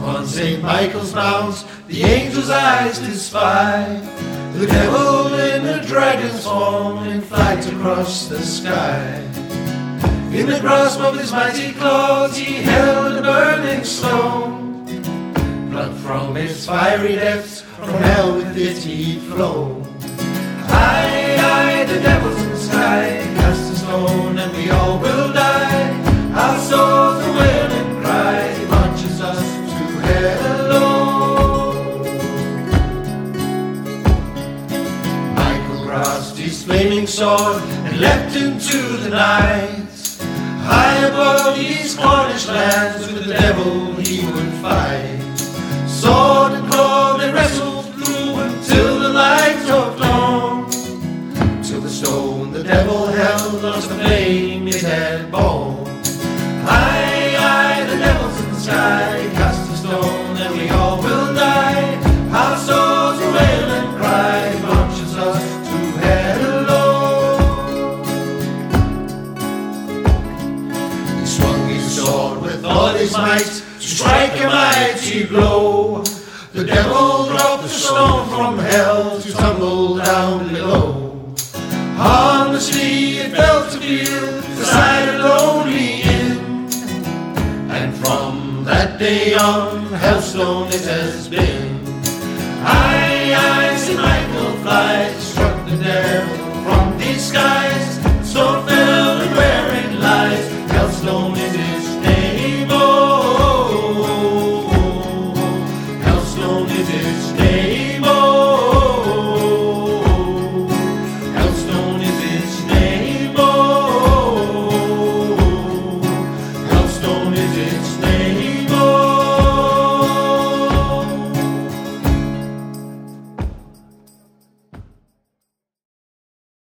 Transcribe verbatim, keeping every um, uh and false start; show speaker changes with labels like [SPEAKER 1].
[SPEAKER 1] On Saint Michael's mount the angels' eyes did spy the devil in a dragon's form in flight across the sky. In the grasp of his mighty claws he held a burning stone. Blood from his fiery depths, from hell with it he'd flown. Aye, aye, the devil's in the sky, cast a stone and we all will die. Our souls will wail and cry, he marches us to hell alone. Michael grasped his flaming sword and leapt into the night. High above these Cornish lands with the devil he would fight. Sword and claw they wrestled through until the light of dawn. Till the stone the devil held lost the flame it had borne. Aye, aye, the devil's in the sky, cast a stone and we all will die. Our souls will wail and cry, he marches us to hell alone. He swung his sword with all his might to strike a mighty blow. The devil dropped a stone from hell to tumble down below. Harmlessly it fell to field beside a lonely inn. And from that day on, Hellstone it has been. Aye, aye, Saint Michael flies, struck the devil from these skies. Stone fell and where it lies, Hellstone is his name. Oh, Hellstone is his name. Oh, Hellstone is his name. Oh, Hellstone is its name.